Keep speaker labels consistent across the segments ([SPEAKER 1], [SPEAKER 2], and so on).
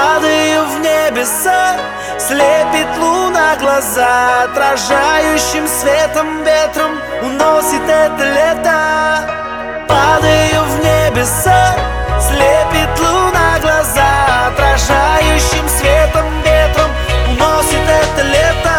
[SPEAKER 1] Падаю в небеса, слепит луна глаза, отражающим светом ветром уносит это лето. Падаю в небеса, слепит луна глаза, отражающим светом ветром уносит это лето.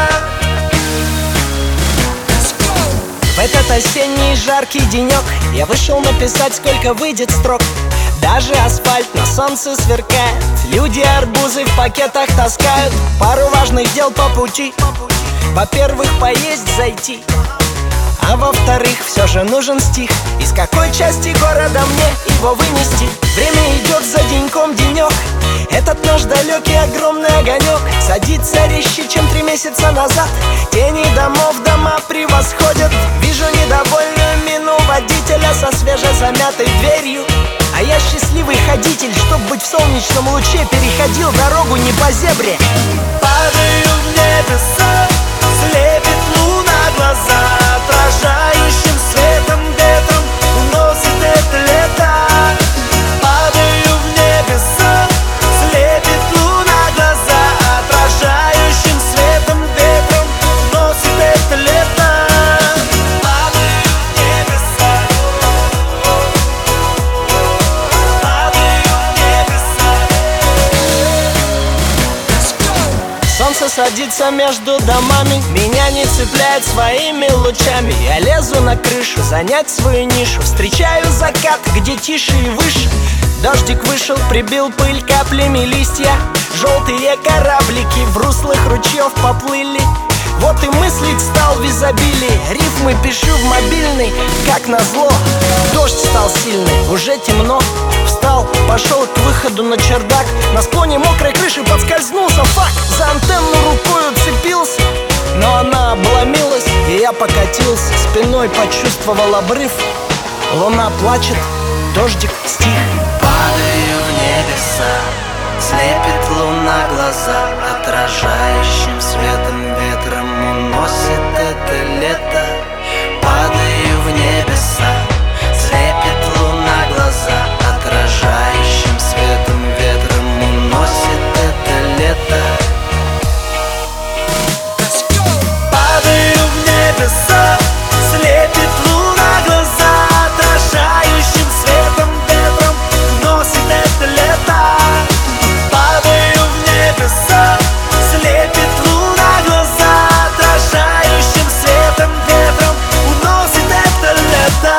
[SPEAKER 1] В этот осенний жаркий денек я вышел написать, сколько выйдет строк. Даже асфальт на солнце сверкает, люди арбузы в пакетах таскают. Пару важных дел по пути: во-первых, поесть зайти, а во-вторых, все же нужен стих. Из какой части города мне его вынести? Время идет за деньком денек, этот наш далекий огромный огонек садится резче, чем 3 месяца назад. Тени домов дома превосходят. Вижу недовольную мину водителя со свежезамятой дверью. А я счастливый ходитель, чтоб быть в солнечном луче, переходил дорогу не по зебре. Падаю в небеса, слепит луна глаза, отражающим светом ветром уносит это лето. Падаю в небеса, слепит луна глаза, отражающим светом ветром уносит это лето. Солнце садится между домами, меня не цепляет своими лучами. Я лезу на крышу, занять свою нишу, встречаю закат, где тише и выше. Дождик вышел, прибил пыль каплями листья, желтые кораблики в руслах ручьев поплыли. Вот и мыслить стал в изобилии, рифмы пишу в мобильный, как назло. Дождь стал сильный, уже темно. Встал, пошел к выходу на чердак, на склоне мокрой крыши подскользнулся. Фак, за антенну рукой уцепился, но она обломилась, и я покатился. Спиной почувствовал обрыв, луна плачет, дождик стих.
[SPEAKER 2] Падаю в небеса, слепит луна глаза, отражающим светом ветром уносит это лето. Падаю в небеса, слепит луна глаза, отражающим светом ветром уносит это лето.
[SPEAKER 1] Падаю в небеса, слепит луна глаза, отражающим светом ветром уносит это лето. Падаю в небеса, слепит луна глаза, отражающим светом ветром уносит это лето.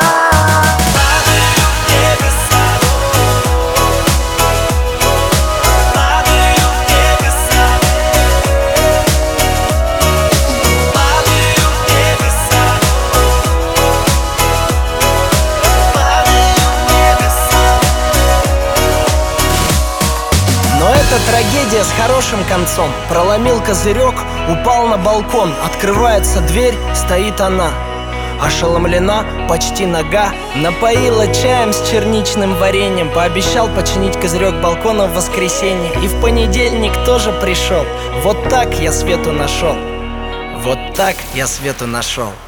[SPEAKER 1] Это трагедия с хорошим концом. Проломил козырек, упал на балкон. Открывается дверь, стоит она, ошеломлена, почти нага. Напоила чаем с черничным вареньем. Пообещал починить козырек балкона в воскресенье. И в понедельник тоже пришел. Вот так я свету нашел. Вот так я свету нашел.